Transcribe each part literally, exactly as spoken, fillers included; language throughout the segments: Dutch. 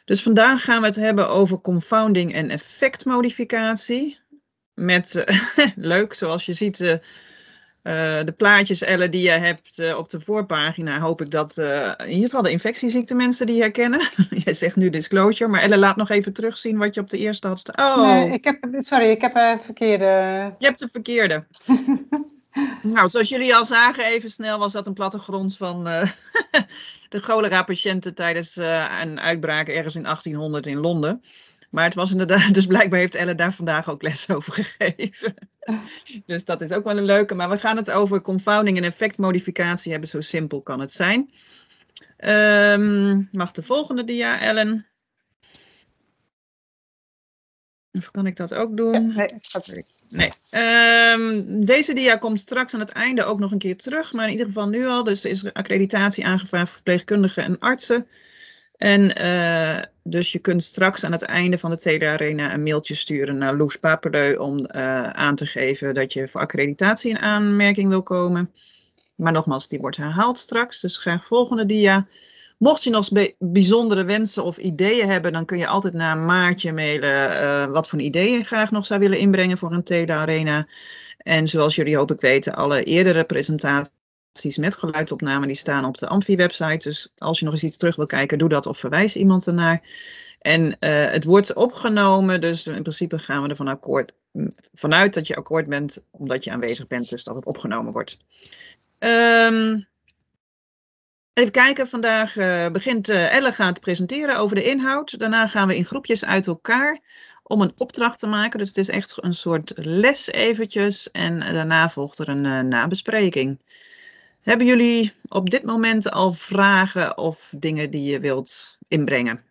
Dus vandaag gaan we het hebben over confounding en effectmodificatie. Met, uh, leuk, zoals je ziet, uh, uh, de plaatjes, Elle, die je hebt uh, op de voorpagina. Hoop ik dat uh, in ieder geval de infectieziektemensen die herkennen. Jij zegt nu disclosure, maar Elle, laat nog even terugzien wat je op de eerste had staan. Oh, nee, ik heb, sorry, ik heb een verkeerde... Je hebt de verkeerde. Nou, zoals jullie al zagen, even snel was dat een plattegrond van uh, de cholera-patiënten tijdens uh, een uitbraak ergens in achttienhonderd in Londen. Maar het was inderdaad, dus blijkbaar heeft Elle daar vandaag ook les over gegeven. Dus dat is ook wel een leuke. Maar we gaan het over confounding en effectmodificatie hebben. Zo simpel kan het zijn. Um, mag de volgende dia, Ellen? Of kan ik dat ook doen? Ja, nee, dat... Nee. Um, deze dia komt straks aan het einde ook nog een keer terug. Maar in ieder geval nu al. Dus er is accreditatie aangevraagd voor verpleegkundigen en artsen. En uh, dus je kunt straks aan het einde van de Telearena een mailtje sturen naar Loes Papeleu om uh, aan te geven dat je voor accreditatie in aanmerking wil komen. Maar nogmaals, die wordt herhaald straks. Dus graag volgende dia. Mocht je nog bijzondere wensen of ideeën hebben, dan kun je altijd naar Maartje mailen uh, wat voor ideeën je graag nog zou willen inbrengen voor een Telearena. En zoals jullie hoop ik weten, alle eerdere presentaties met geluidopname die staan op de Amfi-website. Dus als je nog eens iets terug wil kijken, doe dat of verwijs iemand ernaar. En uh, het wordt opgenomen, dus in principe gaan we ervan akkoord, vanuit dat je akkoord bent, omdat je aanwezig bent, dus dat het opgenomen wordt. Um, even kijken, vandaag uh, begint uh, Elle gaat presenteren over de inhoud. Daarna gaan we in groepjes uit elkaar om een opdracht te maken. Dus het is echt een soort les eventjes en daarna volgt er een uh, nabespreking. Hebben jullie op dit moment al vragen of dingen die je wilt inbrengen?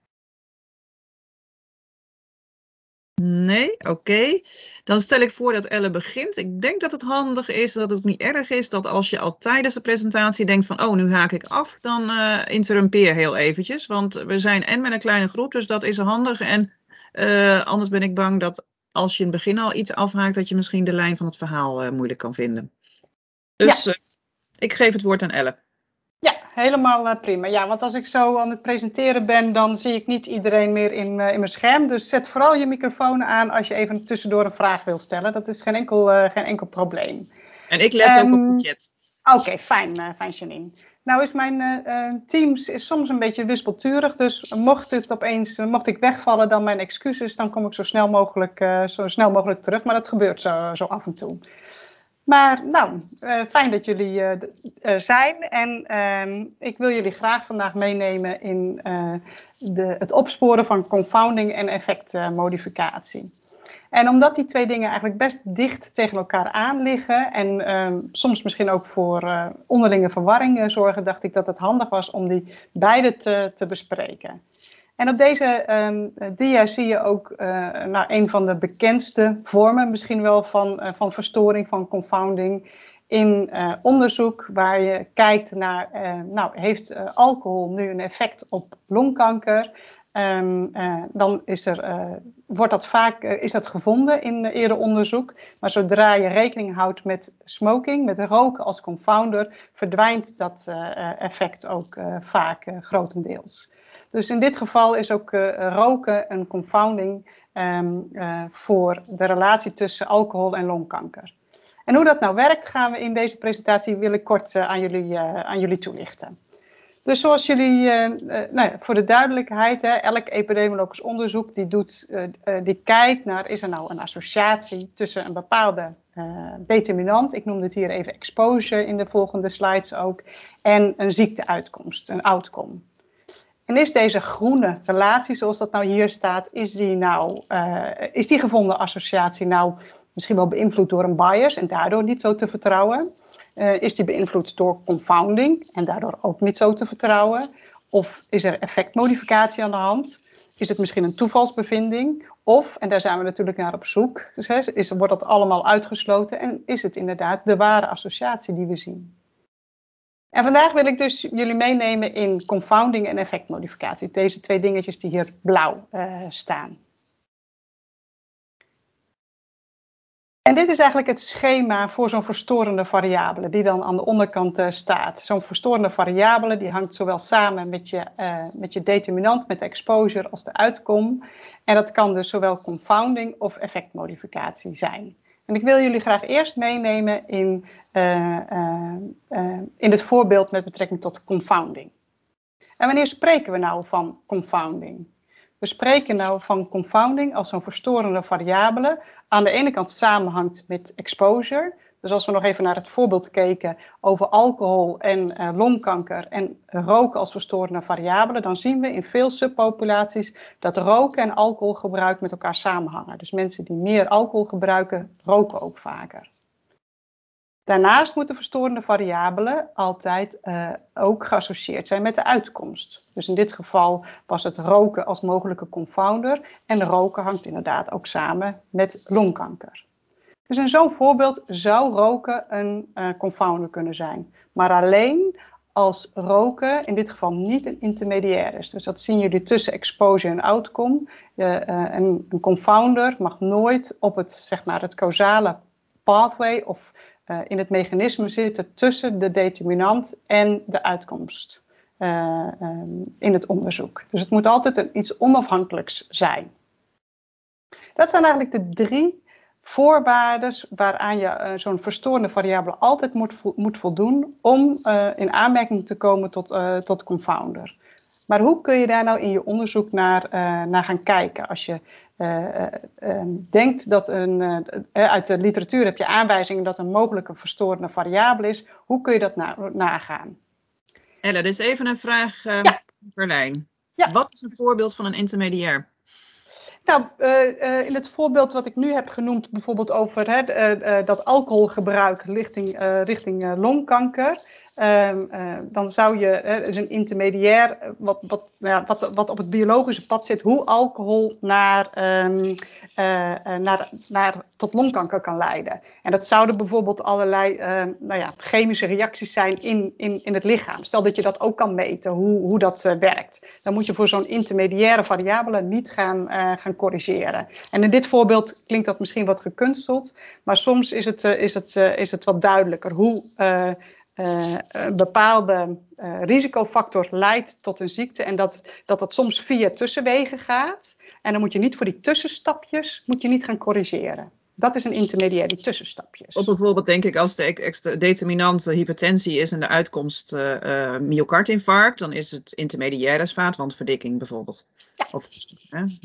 Nee? Oké. Okay. Dan stel ik voor dat Elle begint. Ik denk dat het handig is, dat het niet erg is, dat als je al tijdens de presentatie denkt van, oh, nu haak ik af, dan uh, interrumpeer heel eventjes. Want we zijn en met een kleine groep, dus dat is handig. En uh, anders ben ik bang dat als je in het begin al iets afhaakt, dat je misschien de lijn van het verhaal uh, moeilijk kan vinden. Dus ja. uh, ik geef het woord aan Elle. Ja, helemaal uh, prima. Ja, want als ik zo aan het presenteren ben, dan zie ik niet iedereen meer in, uh, in mijn scherm. Dus zet vooral je microfoon aan als je even tussendoor een vraag wil stellen. Dat is geen enkel, uh, geen enkel probleem. En ik let um, ook op de chat. Oké, okay, fijn, uh, fijn Janine. Nou is mijn uh, Teams is soms een beetje wispelturig, dus mocht het opeens, uh, mocht ik wegvallen, dan mijn excuses, dan kom ik zo snel mogelijk, uh, zo snel mogelijk terug. Maar dat gebeurt zo, zo af en toe. Maar nou, uh, fijn dat jullie uh, uh, zijn en uh, ik wil jullie graag vandaag meenemen in uh, de, het opsporen van confounding en effectmodificatie. En omdat die twee dingen eigenlijk best dicht tegen elkaar aan liggen en uh, soms misschien ook voor uh, onderlinge verwarring uh, zorgen, dacht ik dat het handig was om die beide te, te bespreken. En op deze um, dia zie je ook uh, nou, een van de bekendste vormen misschien wel van, uh, van verstoring, van confounding in uh, onderzoek waar je kijkt naar, uh, nou, heeft uh, alcohol nu een effect op longkanker? Um, uh, dan is, er, uh, wordt dat vaak uh, is dat gevonden in uh, eerder onderzoek. Maar zodra je rekening houdt met smoking, met roken als confounder, verdwijnt dat uh, effect ook uh, vaak uh, grotendeels. Dus in dit geval is ook uh, roken een confounding um, uh, voor de relatie tussen alcohol en longkanker. En hoe dat nou werkt, gaan we in deze presentatie wil ik kort uh, aan, jullie, uh, aan jullie toelichten. Dus zoals jullie, uh, uh, nou ja, voor de duidelijkheid, hè, elk epidemiologisch onderzoek die, doet, uh, uh, die kijkt naar, is er nou een associatie tussen een bepaalde uh, determinant, ik noem dit hier even exposure in de volgende slides ook, en een ziekteuitkomst, een outcome. En is deze groene relatie, zoals dat nou hier staat, is die, nou, uh, is die gevonden associatie nou misschien wel beïnvloed door een bias en daardoor niet zo te vertrouwen? Uh, is die beïnvloed door confounding en daardoor ook niet zo te vertrouwen? Of is er effectmodificatie aan de hand? Is het misschien een toevalsbevinding? Of, en daar zijn we natuurlijk naar op zoek, dus, hè, is, wordt dat allemaal uitgesloten en is het inderdaad de ware associatie die we zien? En vandaag wil ik dus jullie meenemen in confounding en effectmodificatie. Deze twee dingetjes die hier blauw uh, staan. En dit is eigenlijk het schema voor zo'n verstorende variabele die dan aan de onderkant uh, staat. Zo'n verstorende variabele die hangt zowel samen met je, uh, met je determinant, met de exposure als de uitkom. En dat kan dus zowel confounding of effectmodificatie zijn. En ik wil jullie graag eerst meenemen in, uh, uh, uh, in het voorbeeld met betrekking tot confounding. En wanneer spreken we nou van confounding? We spreken nou van confounding als zo'n verstorende variabele aan de ene kant samenhangt met exposure. Dus als we nog even naar het voorbeeld keken over alcohol en uh, longkanker en roken als verstorende variabele, dan zien we in veel subpopulaties dat roken en alcoholgebruik met elkaar samenhangen. Dus mensen die meer alcohol gebruiken, roken ook vaker. Daarnaast moeten verstorende variabelen altijd uh, ook geassocieerd zijn met de uitkomst. Dus in dit geval was het roken als mogelijke confounder en roken hangt inderdaad ook samen met longkanker. Dus in zo'n voorbeeld zou roken een uh, confounder kunnen zijn, maar alleen als roken in dit geval niet een intermediair is. Dus dat zien jullie tussen exposure en outcome. Uh, uh, een, een confounder mag nooit op het, zeg maar, het causale pathway of uh, in het mechanisme zitten tussen de determinant en de uitkomst uh, um, in het onderzoek. Dus het moet altijd een, iets onafhankelijks zijn. Dat zijn eigenlijk de drie voorwaarden waaraan je uh, zo'n verstorende variabele altijd moet, vo moet voldoen om uh, in aanmerking te komen tot, uh, tot confounder. Maar hoe kun je daar nou in je onderzoek naar, uh, naar gaan kijken? Als je uh, uh, uh, denkt dat een, uh, uit de literatuur heb je aanwijzingen dat een mogelijke verstorende variabele is, hoe kun je dat na nagaan? Ella, dit is even een vraag, uh, ja. Carlijn. Ja. Wat is een voorbeeld van een intermediair? Nou, uh, uh, in het voorbeeld wat ik nu heb genoemd, bijvoorbeeld over hè, uh, uh, dat alcoholgebruik richting, uh, richting uh, longkanker, uh, uh, dan zou je, uh, dus een intermediair, wat, wat, nou ja, wat, wat op het biologische pad zit, hoe alcohol naar, um, uh, uh, naar, naar, tot longkanker kan leiden. En dat zouden bijvoorbeeld allerlei uh, nou ja, chemische reacties zijn in, in, in het lichaam. Stel dat je dat ook kan meten, hoe, hoe dat uh, werkt. Dan moet je voor zo'n intermediaire variabele niet gaan, uh, gaan corrigeren. En in dit voorbeeld klinkt dat misschien wat gekunsteld, maar soms is het, uh, is het, uh, is het wat duidelijker hoe uh, uh, een bepaalde uh, risicofactor leidt tot een ziekte en dat, dat dat soms via tussenwegen gaat. En dan moet je niet voor die tussenstapjes moet je niet gaan corrigeren. Dat is een intermediair, die tussenstapjes. Of bijvoorbeeld denk ik als de determinante hypertensie is en de uitkomst uh, uh, myocardinfarct, dan is het intermediair vaatwandverdikking bijvoorbeeld. Ja. Of, hè? Ja.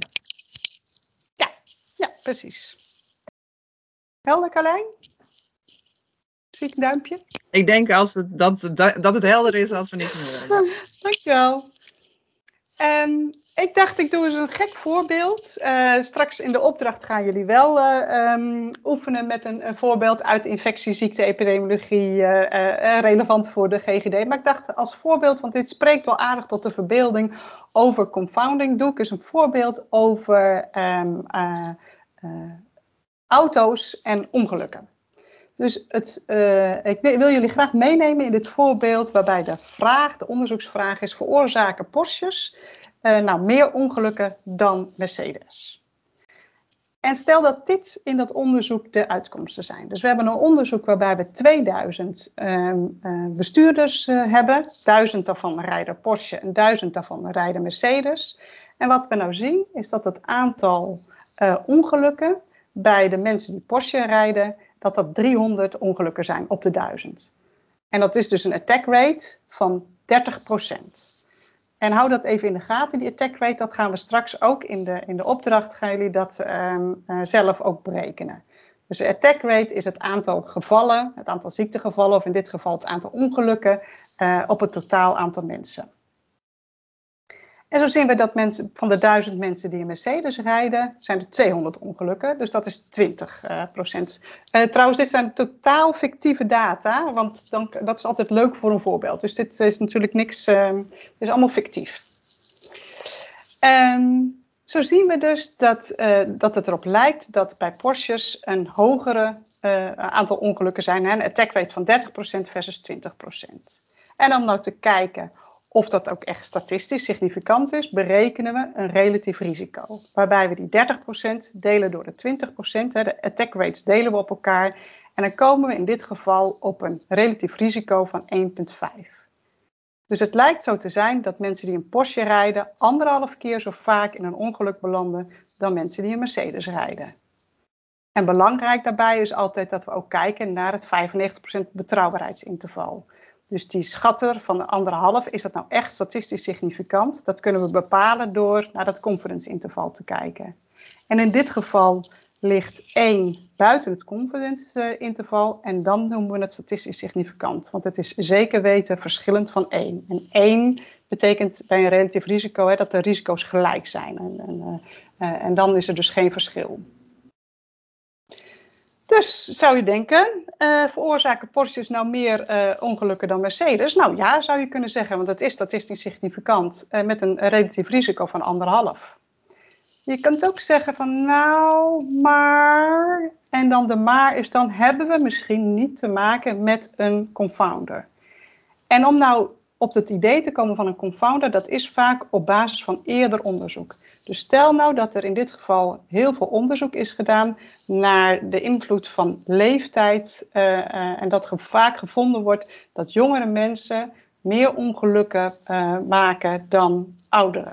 Ja, ja, precies. Helder, Carlijn? Zie ik een duimpje? Ik denk als het, dat, dat, dat het helder is als we niks meer horen. Ja. Dankjewel. Um, ik dacht, ik doe eens een gek voorbeeld. Uh, straks in de opdracht gaan jullie wel uh, um, oefenen met een, een voorbeeld uit infectieziekte-epidemiologie, uh, uh, relevant voor de G G D. Maar ik dacht als voorbeeld, want dit spreekt wel aardig tot de verbeelding over confounding, doe ik eens een voorbeeld over um, uh, uh, auto's en ongelukken. Dus het, uh, ik wil jullie graag meenemen in dit voorbeeld waarbij de vraag, de onderzoeksvraag is: veroorzaken Porsches uh, nou meer ongelukken dan Mercedes? En stel dat dit in dat onderzoek de uitkomsten zijn. Dus we hebben een onderzoek waarbij we tweeduizend uh, uh, bestuurders uh, hebben. duizend daarvan rijden Porsche en duizend daarvan rijden Mercedes. En wat we nou zien is dat het aantal uh, ongelukken bij de mensen die Porsche rijden, dat dat driehonderd ongelukken zijn op de duizend. En dat is dus een attack rate van dertig procent. En hou dat even in de gaten, die attack rate, dat gaan we straks ook in de, in de opdracht, gaan jullie dat um, uh, zelf ook berekenen. Dus de attack rate is het aantal gevallen, het aantal ziektegevallen, of in dit geval het aantal ongelukken, uh, op het totaal aantal mensen. En zo zien we dat mensen, van de duizend mensen die een Mercedes rijden, zijn er tweehonderd ongelukken. Dus dat is twintig procent. Uh, trouwens, dit zijn totaal fictieve data, want dan, dat is altijd leuk voor een voorbeeld. Dus dit is natuurlijk niks, uh, dit is allemaal fictief. Um, zo zien we dus dat, uh, dat het erop lijkt dat bij Porsches een hogere uh, aantal ongelukken zijn. Hè? Een attack rate van dertig procent versus twintig procent. En om nou te kijken of dat ook echt statistisch significant is, berekenen we een relatief risico. Waarbij we die dertig procent delen door de twintig procent, de attack rates delen we op elkaar. En dan komen we in dit geval op een relatief risico van één komma vijf. Dus het lijkt zo te zijn dat mensen die een Porsche rijden anderhalf keer zo vaak in een ongeluk belanden dan mensen die een Mercedes rijden. En belangrijk daarbij is altijd dat we ook kijken naar het vijfennegentig procent betrouwbaarheidsinterval. Dus die schatter van de anderhalf, is dat nou echt statistisch significant? Dat kunnen we bepalen door naar dat confidence interval te kijken. En in dit geval ligt één buiten het confidence interval en dan noemen we het statistisch significant. Want het is zeker weten verschillend van één. En één betekent bij een relatief risico hè, dat de risico's gelijk zijn. En, en, uh, en dan is er dus geen verschil. Dus zou je denken, uh, veroorzaken Porsches nou meer uh, ongelukken dan Mercedes? Nou ja, zou je kunnen zeggen, want het is statistisch significant uh, met een relatief risico van anderhalf. Je kunt ook zeggen van nou, maar, en dan de maar is dan hebben we misschien niet te maken met een confounder. En om nou op het idee te komen van een confounder, dat is vaak op basis van eerder onderzoek. Dus stel nou dat er in dit geval heel veel onderzoek is gedaan naar de invloed van leeftijd uh, uh, en dat ge vaak gevonden wordt dat jongere mensen meer ongelukken uh, maken dan ouderen.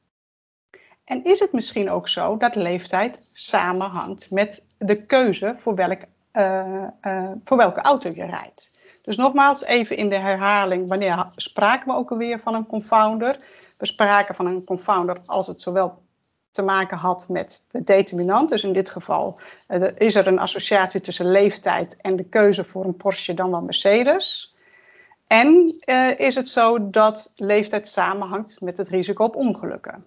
En is het misschien ook zo dat leeftijd samenhangt met de keuze voor, welk, uh, uh, voor welke auto je rijdt? Dus nogmaals, even in de herhaling, wanneer spraken we ook alweer van een confounder? We spraken van een confounder als het zowel te maken had met de determinant. Dus in dit geval uh, is er een associatie tussen leeftijd en de keuze voor een Porsche dan wel Mercedes. En uh, is het zo dat leeftijd samenhangt met het risico op ongelukken?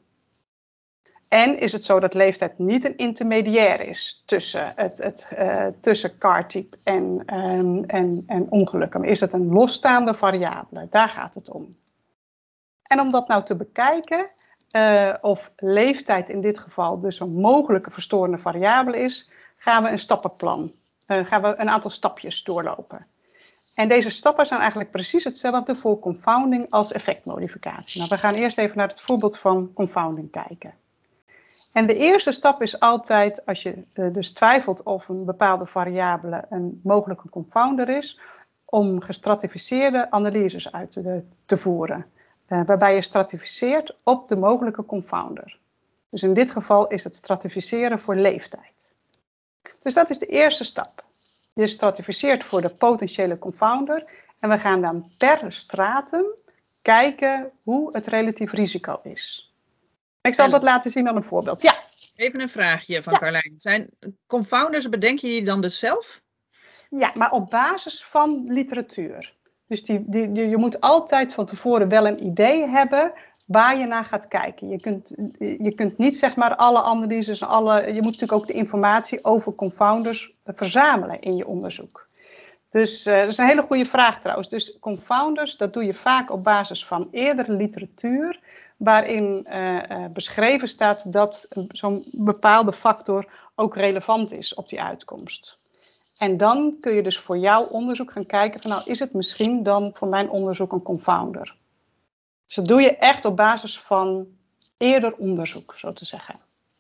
En is het zo dat leeftijd niet een intermediair is tussen, het, het, uh, tussen cartype en, um, en, en ongelukken? Maar is het een losstaande variabele? Daar gaat het om. En om dat nou te bekijken, uh, of leeftijd in dit geval dus een mogelijke verstorende variabele is, gaan we een stappenplan, uh, gaan we een aantal stapjes doorlopen. En deze stappen zijn eigenlijk precies hetzelfde voor confounding als effectmodificatie. Nou, we gaan eerst even naar het voorbeeld van confounding kijken. En de eerste stap is altijd, als je uh, dus twijfelt of een bepaalde variabele een mogelijke confounder is, om gestratificeerde analyses uit te, te voeren. Uh, waarbij je stratificeert op de mogelijke confounder. Dus in dit geval is het stratificeren voor leeftijd. Dus dat is de eerste stap. Je stratificeert voor de potentiële confounder en we gaan dan per stratum kijken hoe het relatief risico is. Ik zal dat laten zien aan een voorbeeld. Ja. Even een vraagje van ja. Carlijn. Zijn confounders, bedenk je die dan dus zelf? Ja, maar op basis van literatuur. Dus die, die, je moet altijd van tevoren wel een idee hebben waar je naar gaat kijken. Je kunt, je kunt niet zeg maar alle analyses, alle, je moet natuurlijk ook de informatie over confounders verzamelen in je onderzoek. Dus uh, dat is een hele goede vraag trouwens. Dus confounders, dat doe je vaak op basis van eerdere literatuur, waarin uh, uh, beschreven staat dat zo'n bepaalde factor ook relevant is op die uitkomst. En dan kun je dus voor jouw onderzoek gaan kijken van nou, is het misschien dan voor mijn onderzoek een confounder? Dus dat doe je echt op basis van eerder onderzoek, zo te zeggen.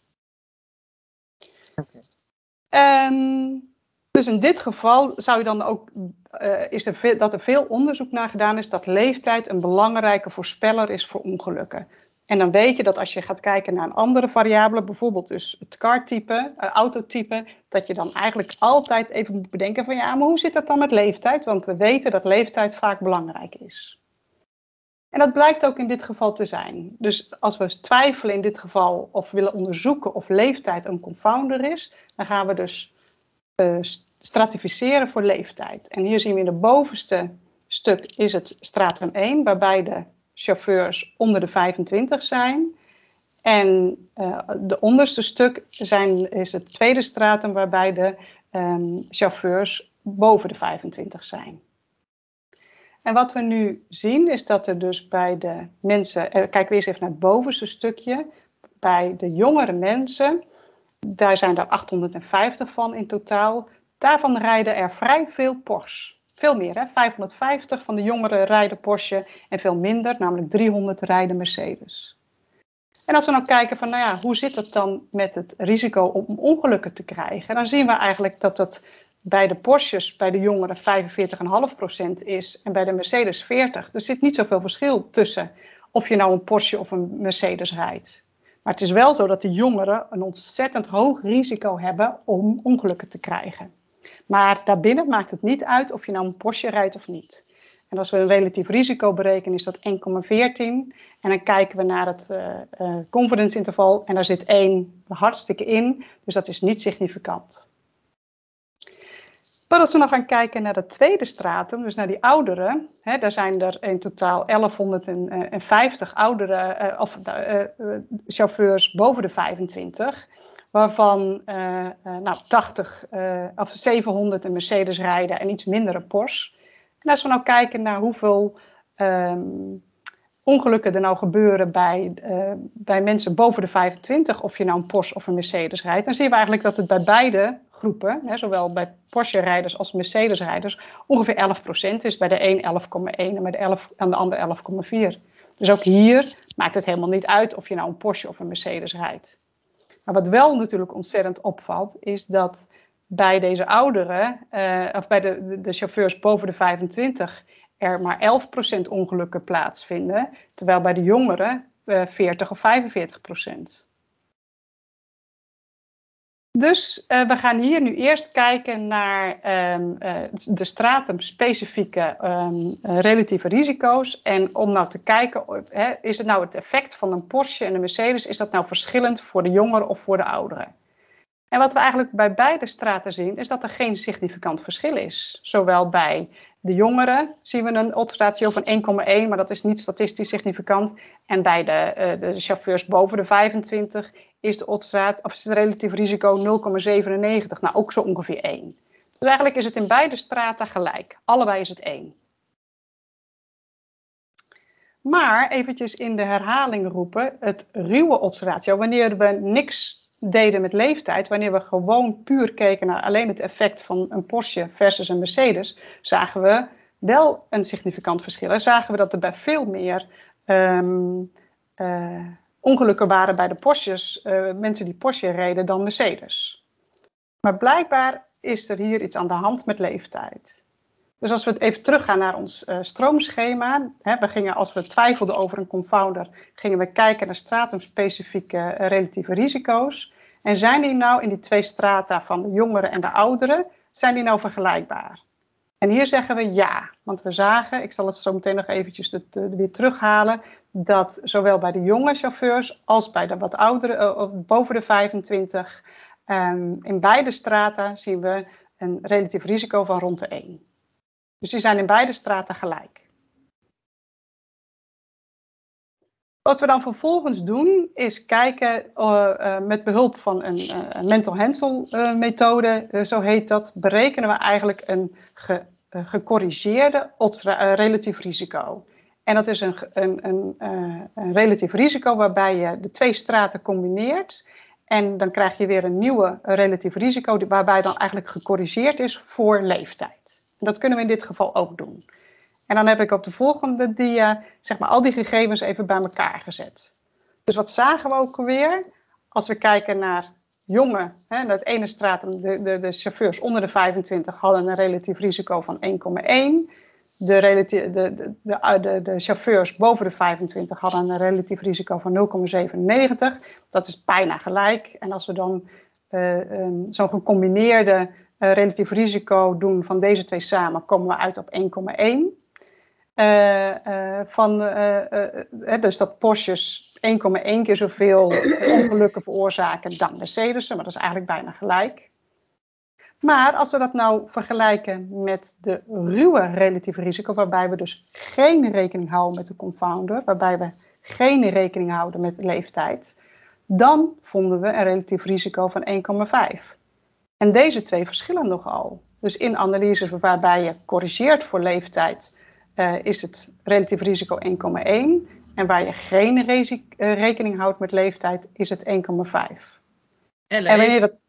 Okay. Um, dus in dit geval zou je dan ook, uh, is er veel, dat er veel onderzoek naar gedaan is dat leeftijd een belangrijke voorspeller is voor ongelukken. En dan weet je dat als je gaat kijken naar een andere variabele, bijvoorbeeld dus het cartype, uh, autotype, dat je dan eigenlijk altijd even moet bedenken van ja, maar hoe zit dat dan met leeftijd? Want we weten dat leeftijd vaak belangrijk is. En dat blijkt ook in dit geval te zijn. Dus als we twijfelen in dit geval of willen onderzoeken of leeftijd een confounder is, dan gaan we dus uh, stratificeren voor leeftijd. En hier zien we in het bovenste stuk is het stratum één, waarbij de chauffeurs onder de vijfentwintig zijn. En uh, de onderste stuk zijn, is het tweede stratum waarbij de um, chauffeurs boven de vijfentwintig zijn. En wat we nu zien is dat er dus bij de mensen, uh, kijken we eerst even naar het bovenste stukje, bij de jongere mensen, daar zijn er achthonderdvijftig van in totaal, daarvan rijden er vrij veel Porsche. veel meer. Hè? vijfhonderdvijftig van de jongeren rijden Porsche en veel minder, namelijk driehonderd rijden Mercedes. En als we nou kijken van, nou ja, hoe zit het dan met het risico om ongelukken te krijgen? Dan zien we eigenlijk dat dat bij de Porsches, bij de jongeren vijfenveertig komma vijf procent is en bij de Mercedes veertig procent. Er zit niet zoveel verschil tussen of je nou een Porsche of een Mercedes rijdt. Maar het is wel zo dat de jongeren een ontzettend hoog risico hebben om ongelukken te krijgen. Maar daarbinnen maakt het niet uit of je nou een Porsche rijdt of niet. En als we een relatief risico berekenen, is dat één komma veertien. En dan kijken we naar het uh, uh, confidence interval en daar zit één hartstikke in. Dus dat is niet significant. Maar als we nog gaan kijken naar het tweede stratum, dus naar die ouderen, hè, daar zijn er in totaal elfhonderdvijftig ouderen, uh, of uh, uh, chauffeurs boven de vijfentwintig, waarvan uh, uh, nou, tachtig uh, of zevenhonderd een Mercedes rijden en iets minder een Porsche. En als we nou kijken naar hoeveel um, ongelukken er nou gebeuren bij, uh, bij mensen boven de vijfentwintig, of je nou een Porsche of een Mercedes rijdt, dan zien we eigenlijk dat het bij beide groepen, hè, zowel bij Porsche-rijders als Mercedes-rijders, ongeveer elf procent is. Bij de een elf komma één en bij de, elf, en de ander elf komma vier. Dus ook hier maakt het helemaal niet uit of je nou een Porsche of een Mercedes rijdt. Maar wat wel natuurlijk ontzettend opvalt, is dat bij deze ouderen, uh, of bij de, de, de chauffeurs boven de vijfentwintig, er maar elf procent ongelukken plaatsvinden, terwijl bij de jongeren uh, veertig of vijfenveertig procent. Dus uh, we gaan hier nu eerst kijken naar um, uh, de stratumspecifieke um, uh, relatieve risico's. En om nou te kijken, hè, is het nou het effect van een Porsche en een Mercedes, is dat nou verschillend voor de jongeren of voor de ouderen? En wat we eigenlijk bij beide straten zien, is dat er geen significant verschil is. Zowel bij de jongeren zien we een oddsratio van één komma één, maar dat is niet statistisch significant. En bij de, uh, de chauffeurs boven de vijfentwintig is de oddsraad, of is het relatief risico nul komma zevenennegentig. Nou, ook zo ongeveer één. Dus eigenlijk is het in beide straten gelijk. Allebei is het één. Maar eventjes in de herhaling roepen, het ruwe oddsratio, wanneer we niks deden met leeftijd, wanneer we gewoon puur keken naar alleen het effect van een Porsche versus een Mercedes, zagen we wel een significant verschil. En zagen we dat er bij veel meer um, uh, ongelukken waren bij de Porsches, uh, mensen die Porsche reden, dan Mercedes. Maar blijkbaar is er hier iets aan de hand met leeftijd. Dus als we het even teruggaan naar ons uh, stroomschema, hè, we gingen, als we twijfelden over een confounder, gingen we kijken naar stratumspecifieke uh, relatieve risico's. En zijn die nou in die twee strata van de jongeren en de ouderen, zijn die nou vergelijkbaar? En hier zeggen we ja, want we zagen, ik zal het zo meteen nog eventjes de, de, weer terughalen, dat zowel bij de jonge chauffeurs als bij de wat oudere, uh, boven de vijfentwintig, um, in beide strata zien we een relatief risico van rond de één. Dus die zijn in beide straten gelijk. Wat we dan vervolgens doen, is kijken uh, uh, met behulp van een uh, mental Hansel uh, methode, uh, zo heet dat, berekenen we eigenlijk een ge, uh, gecorrigeerde oddsra- uh, relatief risico. En dat is een, een, een, uh, een relatief risico waarbij je de twee straten combineert. En dan krijg je weer een nieuwe relatief risico, waarbij dan eigenlijk gecorrigeerd is voor leeftijd. En dat kunnen we in dit geval ook doen. En dan heb ik op de volgende dia, zeg maar, al die gegevens even bij elkaar gezet. Dus wat zagen we ook alweer? Als we kijken naar jonge, hè, dat ene stratum, de, de, de chauffeurs onder de vijfentwintig hadden een relatief risico van één komma één. De, relatief, de, de, de, de, de chauffeurs boven de vijfentwintig hadden een relatief risico van nul komma zevenennegentig. Dat is bijna gelijk. En als we dan uh, um, zo'n gecombineerde uh, relatief risico doen van deze twee samen, komen we uit op één komma één. Uh, uh, van, uh, uh, dus dat Porsches één komma één keer zoveel ongelukken veroorzaken dan Mercedes'en, maar dat is eigenlijk bijna gelijk. Maar als we dat nou vergelijken met de ruwe relatieve risico, waarbij we dus geen rekening houden met de confounder, waarbij we geen rekening houden met leeftijd, dan vonden we een relatief risico van één komma vijf. En deze twee verschillen nogal. Dus in analyses waarbij je corrigeert voor leeftijd, Uh, is het relatief risico één komma één. En waar je geen rezi- uh, rekening houdt met leeftijd, is het één komma vijf. Elle, en wanneer even, dat...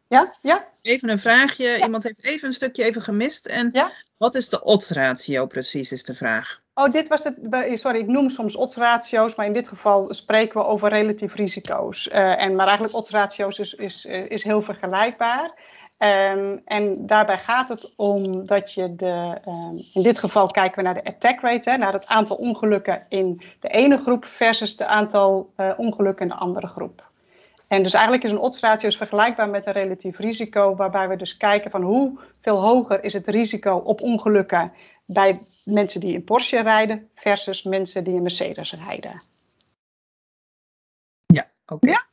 Ja, ja, Even een vraagje. Iemand heeft even een stukje even gemist. En ja. wat is de oddsratio precies, is de vraag. Oh, dit was het. Sorry, ik noem soms oddsratio's, maar in dit geval spreken we over relatief risico's. Uh, en, maar eigenlijk oddsratio's is, is, is heel vergelijkbaar. Um, en daarbij gaat het om dat je de, um, in dit geval kijken we naar de attack rate, hè, naar het aantal ongelukken in de ene groep versus het aantal uh, ongelukken in de andere groep. En dus eigenlijk is een oddsratio vergelijkbaar met een relatief risico, waarbij we dus kijken van hoeveel hoger is het risico op ongelukken bij mensen die een Porsche rijden versus mensen die een Mercedes rijden. Ja, oké. Okay. Ja?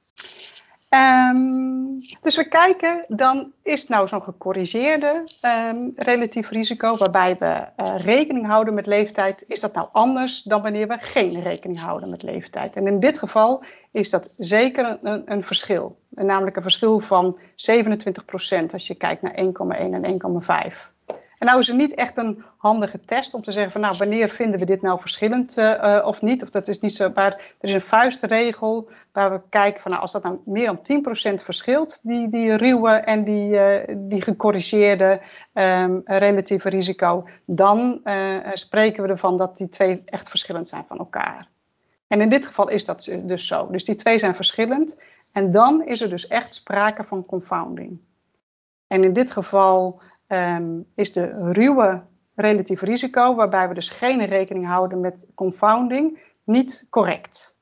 Um, dus we kijken, dan is nou zo'n gecorrigeerde um, relatief risico, waarbij we uh, rekening houden met leeftijd. Is dat nou anders dan wanneer we geen rekening houden met leeftijd? En in dit geval is dat zeker een, een verschil. Namelijk een verschil van zevenentwintig procent als je kijkt naar één komma één en één komma vijf. En nou is het niet echt een handige test om te zeggen van nou, wanneer vinden we dit nou verschillend uh, of niet. Of dat is niet zo, maar er is een vuistregel waar we kijken van nou, als dat nou meer dan tien procent verschilt, die, die ruwe en die, uh, die gecorrigeerde um, relatieve risico, dan uh, spreken we ervan dat die twee echt verschillend zijn van elkaar. En in dit geval is dat dus zo. Dus die twee zijn verschillend en dan is er dus echt sprake van confounding. En in dit geval um, is de ruwe relatief risico, waarbij we dus geen rekening houden met confounding, niet correct.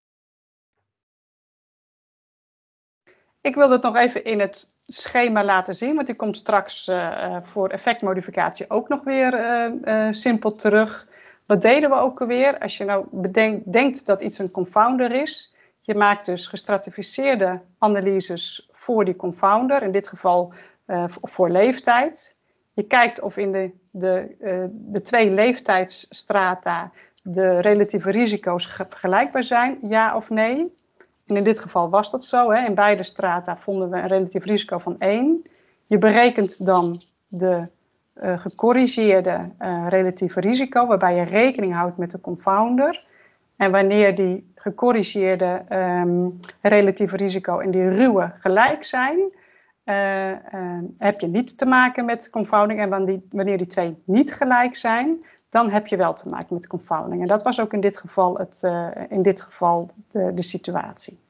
Ik wil dat nog even in het schema laten zien, want die komt straks uh, voor effectmodificatie ook nog weer uh, uh, simpel terug. Wat deden we ook alweer? Als je nou bedenkt, denkt dat iets een confounder is, je maakt dus gestratificeerde analyses voor die confounder, in dit geval uh, voor leeftijd. Je kijkt of in de, de, uh, de twee leeftijdsstrata de relatieve risico's vergelijkbaar zijn, ja of nee. En in dit geval was dat zo. Hè. In beide strata vonden we een relatief risico van één. Je berekent dan de uh, gecorrigeerde uh, relatieve risico, waarbij je rekening houdt met de confounder. En wanneer die gecorrigeerde um, relatieve risico en die ruwe gelijk zijn, uh, uh, heb je niet te maken met confounding. En wanneer die, wanneer die twee niet gelijk zijn, dan heb je wel te maken met confounding. En dat was ook in dit geval, het, uh, in dit geval de, de situatie.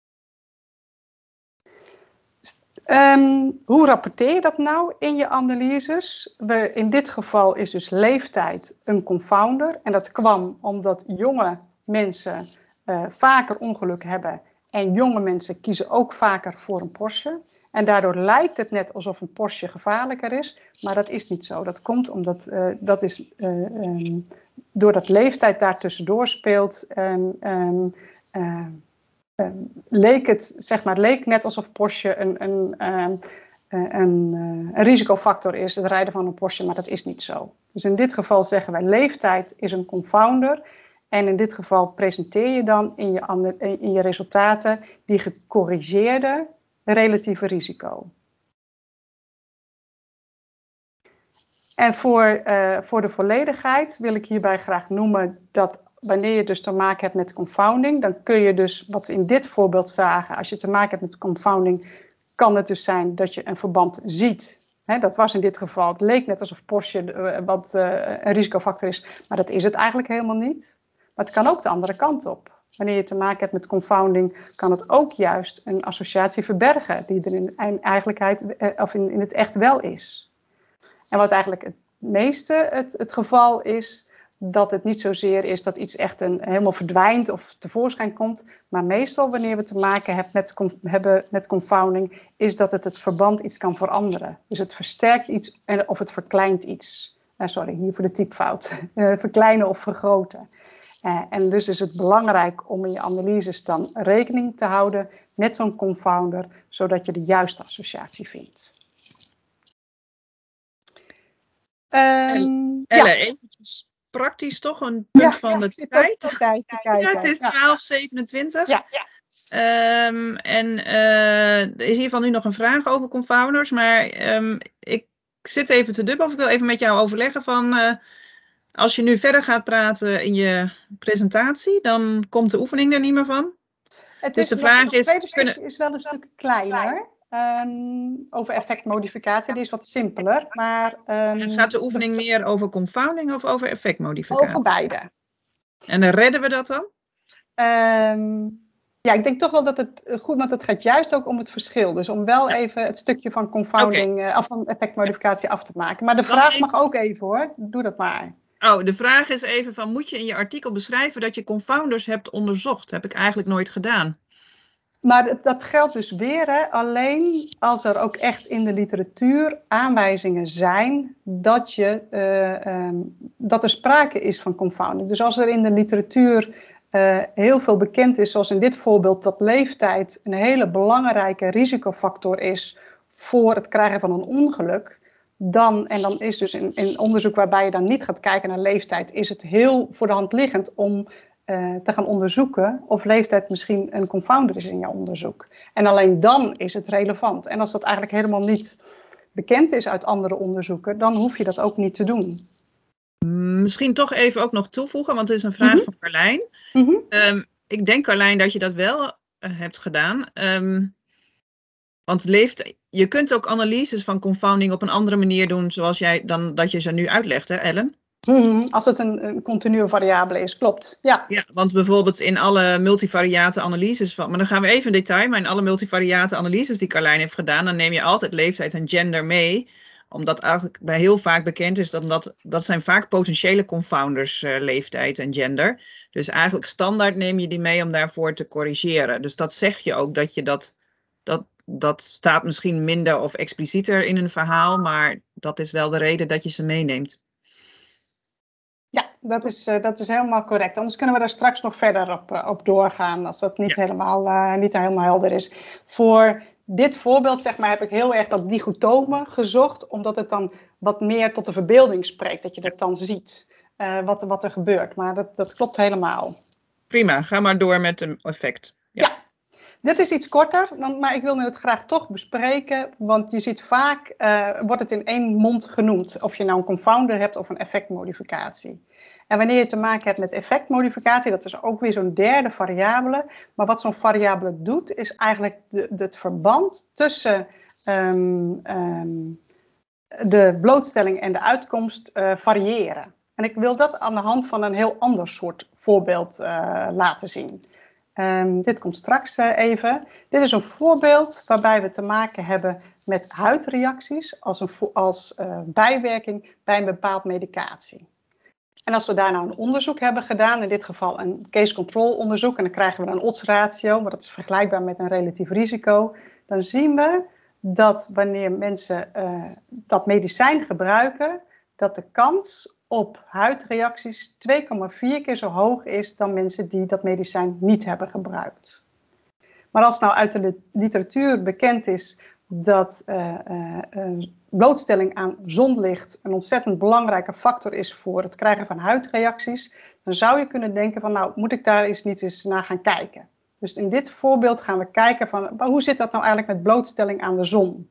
Um, hoe rapporteer je dat nou in je analyses? We, in dit geval is dus leeftijd een confounder. En dat kwam omdat jonge mensen uh, vaker ongeluk hebben. En jonge mensen kiezen ook vaker voor een Porsche. En daardoor lijkt het net alsof een Porsche gevaarlijker is. Maar dat is niet zo. Dat komt omdat uh, dat is, uh, um, doordat leeftijd daartussendoor speelt. Um, um, uh, Uh, leek het, zeg maar, leek net alsof Porsche een, een, uh, een, uh, een risicofactor is, het rijden van een Porsche, maar dat is niet zo. Dus in dit geval zeggen wij leeftijd is een confounder en in dit geval presenteer je dan in je, in je resultaten die gecorrigeerde relatieve risico. En voor, uh, voor de volledigheid wil ik hierbij graag noemen dat wanneer je dus te maken hebt met confounding, dan kun je dus, wat we in dit voorbeeld zagen, als je te maken hebt met confounding, kan het dus zijn dat je een verband ziet. He, dat was in dit geval, het leek net alsof Porsche uh, wat uh, een risicofactor is, maar dat is het eigenlijk helemaal niet. Maar het kan ook de andere kant op. Wanneer je te maken hebt met confounding, kan het ook juist een associatie verbergen, die er in, eigenlijk, uh, of in, in het echt wel is. En wat eigenlijk het meeste het, het geval is, dat het niet zozeer is dat iets echt een, helemaal verdwijnt of tevoorschijn komt. Maar meestal wanneer we te maken hebben met, hebben met confounding, is dat het het verband iets kan veranderen. Dus het versterkt iets of het verkleint iets. Uh, sorry, hier voor de typfout. Uh, verkleinen of vergroten. Uh, en dus is het belangrijk om in je analyses dan rekening te houden met zo'n confounder, zodat je de juiste associatie vindt. Um, Elle, ja. Eventjes praktisch toch een punt ja, van ja, de tijd. tijd te kijken. Ja, het is twaalf zevenentwintig. Ja, ja. Um, en uh, er is in ieder geval nu nog een vraag over confounders, maar um, ik zit even te dubbel of ik wil even met jou overleggen van uh, als je nu verder gaat praten in je presentatie, dan komt de oefening er niet meer van. Het dus is de nog, vraag het is... tweede kunnen... stukje is wel een stuk kleiner. Um, over effectmodificatie, die is wat simpeler. Maar, um, gaat de oefening meer over confounding of over effectmodificatie? Over beide. En dan redden we dat dan? Um, ja, ik denk toch wel dat het goed, want het gaat juist ook om het verschil. Dus om wel ja. even het stukje van confounding, okay. uh, af van effectmodificatie ja. af te maken. Maar de dan vraag even... mag ook even hoor, doe dat maar. Oh, de vraag is even van, moet je in je artikel beschrijven dat je confounders hebt onderzocht? Heb ik eigenlijk nooit gedaan. Maar dat, dat geldt dus weer, hè, alleen als er ook echt in de literatuur aanwijzingen zijn dat, je, uh, um, dat er sprake is van confounding. Dus als er in de literatuur uh, heel veel bekend is, zoals in dit voorbeeld, dat leeftijd een hele belangrijke risicofactor is voor het krijgen van een ongeluk, dan, en dan is dus in, in onderzoek waarbij je dan niet gaat kijken naar leeftijd, is het heel voor de hand liggend om Uh, te gaan onderzoeken of leeftijd misschien een confounder is in jouw onderzoek. En alleen dan is het relevant. En als dat eigenlijk helemaal niet bekend is uit andere onderzoeken, dan hoef je dat ook niet te doen. Misschien toch even ook nog toevoegen, want het is een vraag mm-hmm. van Carlijn. Mm-hmm. Um, ik denk, Carlijn, dat je dat wel uh, hebt gedaan. Um, want leeft, je kunt ook analyses van confounding op een andere manier doen, zoals jij dan dat je ze nu uitlegt, hè, Ellen? Mm-hmm. Als het een, een continue variabele is, klopt. Ja. Ja, want bijvoorbeeld in alle multivariate analyses van, maar dan gaan we even in detail, maar in alle multivariate analyses die Carlijn heeft gedaan, dan neem je altijd leeftijd en gender mee, omdat eigenlijk bij heel vaak bekend is dat dat, dat zijn vaak potentiële confounders, uh, leeftijd en gender. Dus eigenlijk standaard neem je die mee om daarvoor te corrigeren. Dus dat zeg je ook, dat je dat, dat, dat staat misschien minder of explicieter in een verhaal, maar dat is wel de reden dat je ze meeneemt. Ja, dat is, uh, dat is helemaal correct. Anders kunnen we daar straks nog verder op, uh, op doorgaan, als dat niet, ja. helemaal, uh, niet helemaal helder is. Voor dit voorbeeld, zeg maar, heb ik heel erg dat dichotome gezocht, omdat het dan wat meer tot de verbeelding spreekt, dat je dat dan ziet, uh, wat, wat er gebeurt. Maar dat, dat klopt helemaal. Prima, ga maar door met een effect. Ja. ja. Dit is iets korter, maar ik wilde het graag toch bespreken, want je ziet vaak, uh, wordt het in één mond genoemd, of je nou een confounder hebt of een effectmodificatie. En wanneer je te maken hebt met effectmodificatie, dat is ook weer zo'n derde variabele, maar wat zo'n variabele doet, is eigenlijk de, de, het verband tussen um, um, de blootstelling en de uitkomst uh, variëren. En ik wil dat aan de hand van een heel ander soort voorbeeld uh, laten zien. Um, dit komt straks uh, even. Dit is een voorbeeld waarbij we te maken hebben met huidreacties als, een vo- als uh, bijwerking bij een bepaald medicatie. En als we daar nou een onderzoek hebben gedaan, in dit geval een case control onderzoek, en dan krijgen we een odds ratio, maar dat is vergelijkbaar met een relatief risico, dan zien we dat wanneer mensen uh, dat medicijn gebruiken, dat de kans op huidreacties twee komma vier keer zo hoog is dan mensen die dat medicijn niet hebben gebruikt. Maar als nou uit de literatuur bekend is dat uh, uh, uh, blootstelling aan zonlicht een ontzettend belangrijke factor is voor het krijgen van huidreacties, dan zou je kunnen denken van, nou, moet ik daar eens niet eens naar gaan kijken. Dus in dit voorbeeld gaan we kijken van, hoe zit dat nou eigenlijk met blootstelling aan de zon?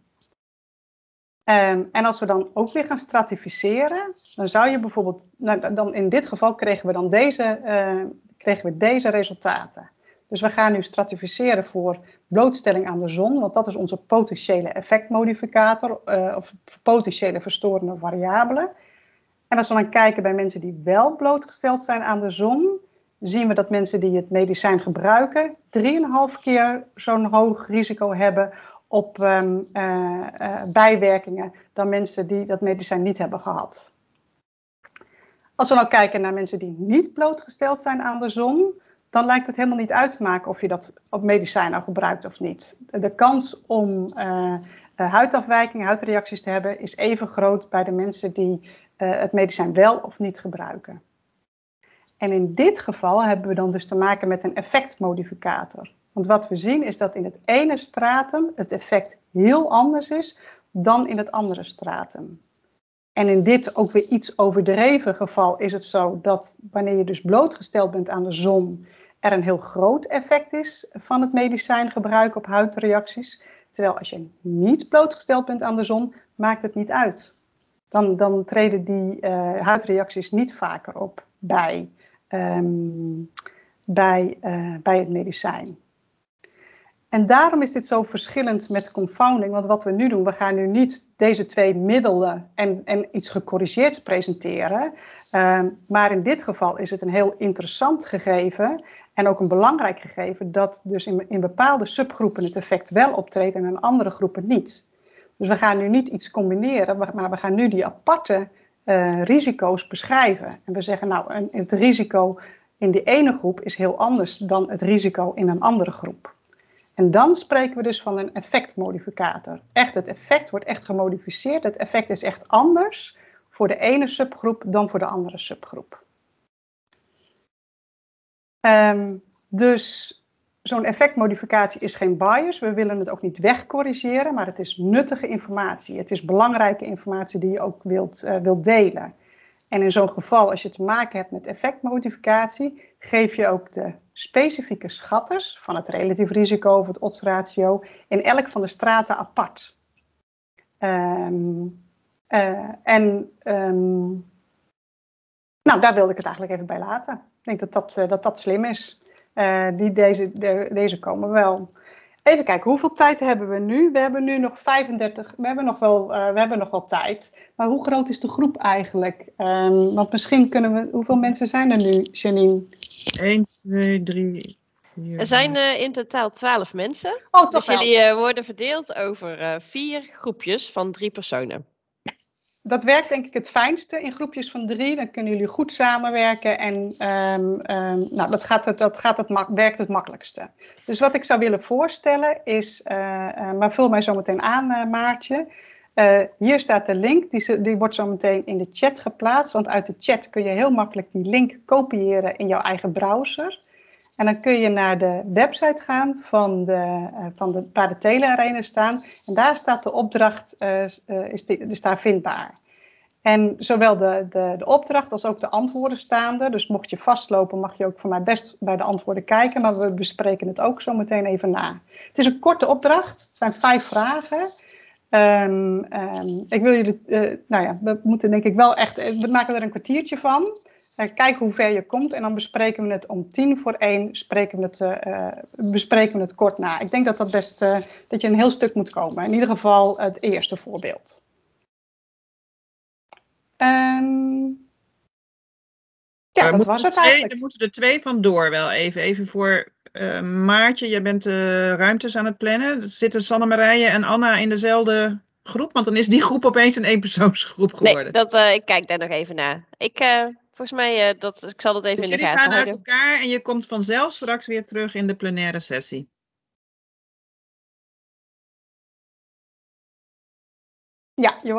Um, en als we dan ook weer gaan stratificeren, dan zou je bijvoorbeeld, nou, dan in dit geval kregen we dan deze, uh, kregen we deze resultaten. Dus we gaan nu stratificeren voor blootstelling aan de zon, want dat is onze potentiële effectmodificator, uh, of potentiële verstorende variabele. En als we dan kijken bij mensen die wel blootgesteld zijn aan de zon, zien we dat mensen die het medicijn gebruiken drie komma vijf keer zo'n hoog risico hebben op um, uh, uh, bijwerkingen dan mensen die dat medicijn niet hebben gehad. Als we nou kijken naar mensen die niet blootgesteld zijn aan de zon, dan lijkt het helemaal niet uit te maken of je dat op medicijn nou gebruikt of niet. De kans om uh, uh, huidafwijkingen, huidreacties te hebben, is even groot bij de mensen die uh, het medicijn wel of niet gebruiken. En in dit geval hebben we dan dus te maken met een effectmodificator. Want wat we zien is dat in het ene stratum het effect heel anders is dan in het andere stratum. En in dit ook weer iets overdreven geval is het zo dat wanneer je dus blootgesteld bent aan de zon, er een heel groot effect is van het medicijngebruik op huidreacties. Terwijl als je niet blootgesteld bent aan de zon, maakt het niet uit. Dan, dan treden die uh, huidreacties niet vaker op bij, um, bij, uh, bij het medicijn. En daarom is dit zo verschillend met confounding. Want wat we nu doen, we gaan nu niet deze twee middelen en, en iets gecorrigeerds presenteren. Uh, maar in dit geval is het een heel interessant gegeven en ook een belangrijk gegeven dat dus in, in bepaalde subgroepen het effect wel optreedt en in andere groepen niet. Dus we gaan nu niet iets combineren, maar we gaan nu die aparte uh, risico's beschrijven. En we zeggen nou, het risico in die ene groep is heel anders dan het risico in een andere groep. En dan spreken we dus van een effectmodificator. Echt, het effect wordt echt gemodificeerd. Het effect is echt anders voor de ene subgroep dan voor de andere subgroep. Um, dus zo'n effectmodificatie is geen bias. We willen het ook niet wegcorrigeren, maar het is nuttige informatie. Het is belangrijke informatie die je ook wilt, uh, wilt delen. En in zo'n geval, als je te maken hebt met effectmodificatie, geef je ook de specifieke schatters van het relatief risico of het oddsratio in elk van de straten apart. Um, uh, en um, nou, daar wilde ik het eigenlijk even bij laten. Ik denk dat dat, uh, dat, dat slim is. Uh, die, deze, de, deze komen wel. Even kijken, hoeveel tijd hebben we nu? We hebben nu nog vijfendertig, we hebben nog wel, uh, we hebben nog wel tijd. Maar hoe groot is de groep eigenlijk? Um, want misschien kunnen we, hoeveel mensen zijn er nu, Janine? één, twee, drie, vier. Er zijn uh, in totaal twaalf mensen. Oh, toch dus wel. jullie uh, worden verdeeld over uh, vier groepjes van drie personen. Dat werkt denk ik het fijnste in groepjes van drie. Dan kunnen jullie goed samenwerken en um, um, nou, dat, gaat het, dat gaat het werkt het makkelijkste. Dus wat ik zou willen voorstellen is, uh, uh, maar vul mij zo meteen aan uh, Maartje. Uh, hier staat de link, die, die wordt zo meteen in de chat geplaatst. Want uit de chat kun je heel makkelijk die link kopiëren in jouw eigen browser. En dan kun je naar de website gaan van de, uh, van de, waar de Telearena staan. En daar staat de opdracht, uh, uh, is, die, is daar vindbaar. En zowel de, de, de opdracht als ook de antwoorden staan er. Dus mocht je vastlopen, mag je ook voor mij best bij de antwoorden kijken. Maar we bespreken het ook zo meteen even na. Het is een korte opdracht. Het zijn vijf vragen. Um, um, ik wil jullie, uh, nou ja, we moeten denk ik wel echt, we maken er een kwartiertje van. Uh, kijken hoe ver je komt en dan bespreken we het om tien voor één, spreken we het, uh, bespreken we het kort na. Ik denk dat dat best, uh, dat je een heel stuk moet komen. In ieder geval het eerste voorbeeld. Um, ja, er dat was het twee, eigenlijk. Er moeten er twee vandoor wel even. Even voor uh, Maartje, jij bent de uh, ruimtes aan het plannen. Zitten Sanne Marije en Anna in dezelfde groep? Want dan is die groep opeens een eenpersoonsgroep geworden. Nee, dat, uh, ik kijk daar nog even naar. Ik, uh, volgens mij, uh, dat, ik zal dat even dus in de jullie gaten gaan houden. uit elkaar en je komt vanzelf straks weer terug in de plenaire sessie. Ja, je